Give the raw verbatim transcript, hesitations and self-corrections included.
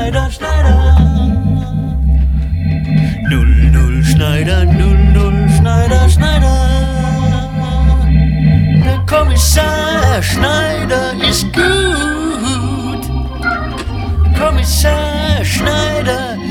Schneider, Schneider. Null, null, Schneider, null, null, Schneider, Schneider. Der Kommissar Schneider ist gut. Kommissar Schneider